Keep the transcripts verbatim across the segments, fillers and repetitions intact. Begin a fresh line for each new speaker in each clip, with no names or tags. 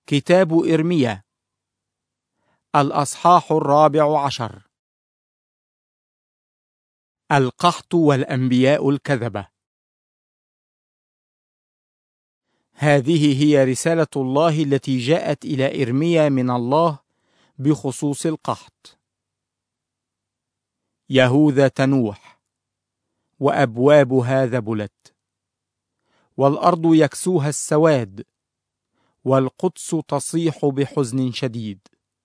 كتاب إرميا الأصحاح الرابع عشر. القحط والأنبياء الكذبة. هذه هي رسالة الله التي جاءت إلى إرميا من الله بخصوص القحط. يهوذا تنوح وأبوابها ذبلت، والأرض يكسوها السواد، والقدس تصيح بحزن شديد.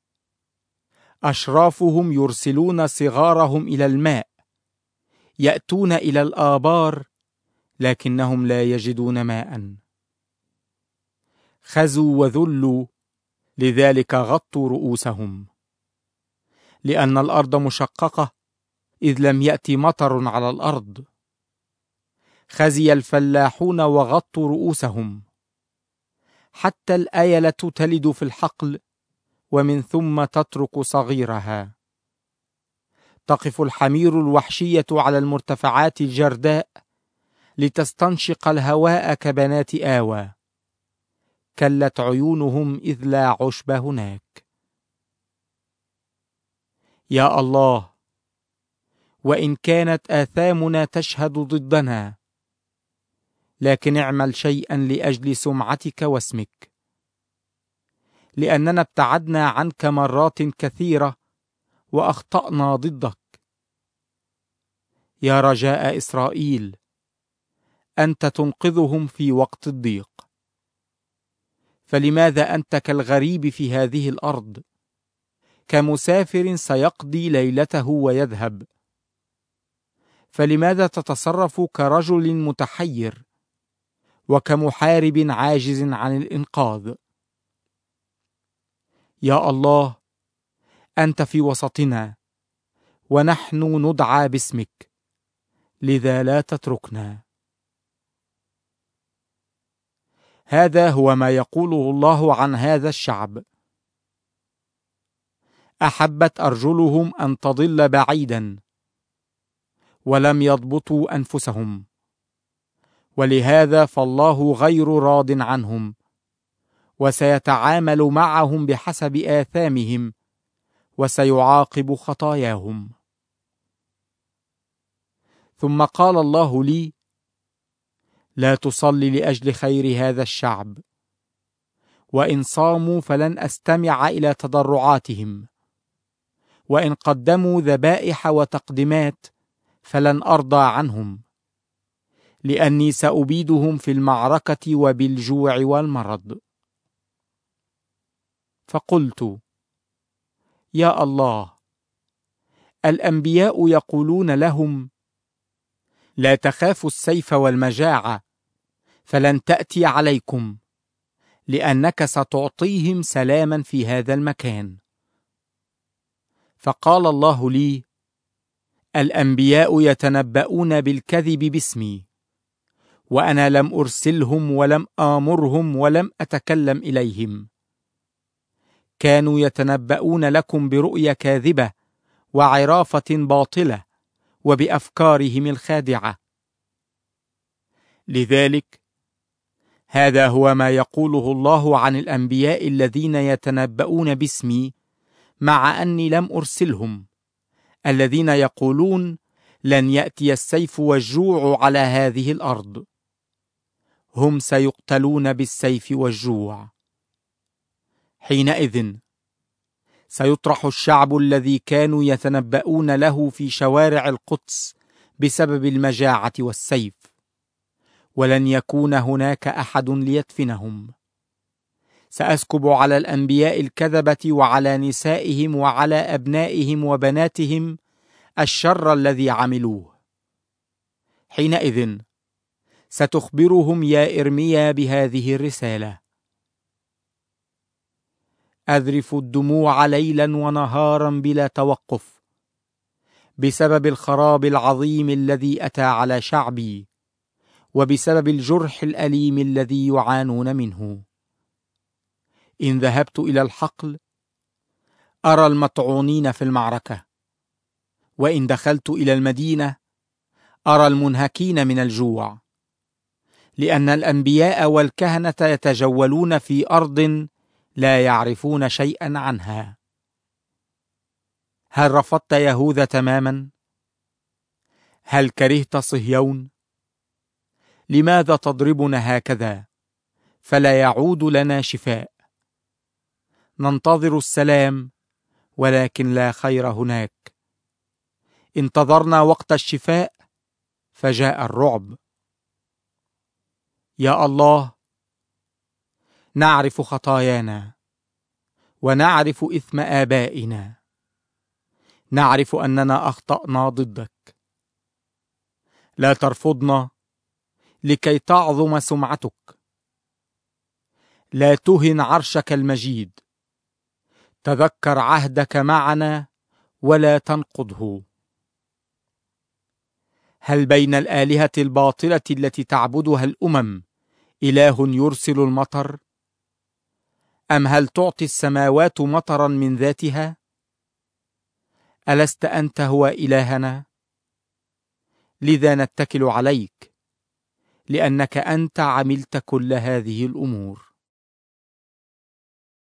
أشرافهم يرسلون صغارهم إلى الماء، يأتون إلى الآبار لكنهم لا يجدون ماء. خزوا وذلوا، لذلك غطوا رؤوسهم، لأن الأرض مشققة إذ لم يأت مطر على الأرض. خزي الفلاحون وغطوا رؤوسهم، حتى الأيلة تلد في الحقل ومن ثم تترك صغيرها. تقف الحمير الوحشية على المرتفعات الجرداء لتستنشق الهواء كبنات آوى. كلت عيونهم إذ لا عشب هناك. يا الله، وإن كانت آثامنا تشهد ضدنا، لكن اعمل شيئا لأجل سمعتك واسمك، لأننا ابتعدنا عنك مرات كثيرة وأخطأنا ضدك. يا رجاء إسرائيل، أنت تنقذهم في وقت الضيق. فلماذا أنت كالغريب في هذه الأرض، كمسافر سيقضي ليلته ويذهب؟ فلماذا تتصرف كرجل متحير وكمحارب عاجز عن الإنقاذ؟ يا الله، أنت في وسطنا ونحن ندعى باسمك، لذا لا تتركنا. هذا هو ما يقوله الله عن هذا الشعب: أحبت أرجلهم أن تضل بعيدا، ولم يضبطوا أنفسهم، ولهذا فالله غير راض عنهم، وسيتعامل معهم بحسب آثامهم، وسيعاقب خطاياهم. ثم قال الله لي: لا تصلي لأجل خير هذا الشعب، وإن صاموا فلن أستمع إلى تضرعاتهم، وإن قدموا ذبائح وتقدمات فلن أرضى عنهم، لأني سأبيدهم في المعركة وبالجوع والمرض. فقلت: يا الله، الأنبياء يقولون لهم: لا تخافوا السيف والمجاعة، فلن تأتي عليكم، لأنك ستعطيهم سلاما في هذا المكان. فقال الله لي: الأنبياء يتنبؤون بالكذب باسمي، وأنا لم أرسلهم ولم آمرهم ولم أتكلم إليهم. كانوا يتنبؤون لكم برؤيا كاذبة وعرافة باطلة وبأفكارهم الخادعة. لذلك هذا هو ما يقوله الله عن الأنبياء الذين يتنبؤون باسمي مع أني لم أرسلهم، الذين يقولون: لن يأتي السيف والجوع على هذه الأرض. هم سيقتلون بالسيف والجوع. حينئذ سيطرح الشعب الذي كانوا يتنبؤون له في شوارع القدس بسبب المجاعة والسيف، ولن يكون هناك أحد ليدفنهم. سأسكب على الأنبياء الكذبة وعلى نسائهم وعلى أبنائهم وبناتهم الشر الذي عملوه. حينئذ ستخبرهم يا إرميا بهذه الرسالة: أذرف الدموع ليلا ونهارا بلا توقف، بسبب الخراب العظيم الذي أتى على شعبي، وبسبب الجرح الأليم الذي يعانون منه. إن ذهبت إلى الحقل أرى المطعونين في المعركة، وإن دخلت إلى المدينة أرى المنهكين من الجوع، لأن الأنبياء والكهنة يتجولون في أرض لا يعرفون شيئا عنها. هل رفضت يهوذا تماما؟ هل كرهت صهيون؟ لماذا تضربنا هكذا فلا يعود لنا شفاء؟ ننتظر السلام ولكن لا خير هناك. انتظرنا وقت الشفاء فجاء الرعب. يا الله، نعرف خطايانا ونعرف إثم آبائنا، نعرف أننا أخطأنا ضدك. لا ترفضنا لكي تعظم سمعتك، لا تهن عرشك المجيد. تذكر عهدك معنا ولا تنقضه. هل بين الآلهة الباطلة التي تعبدها الأمم إله يرسل المطر؟ أم هل تعطي السماوات مطرا من ذاتها؟ ألست أنت هو إلهنا؟ لذا نتكل عليك، لأنك أنت عملت كل هذه الأمور.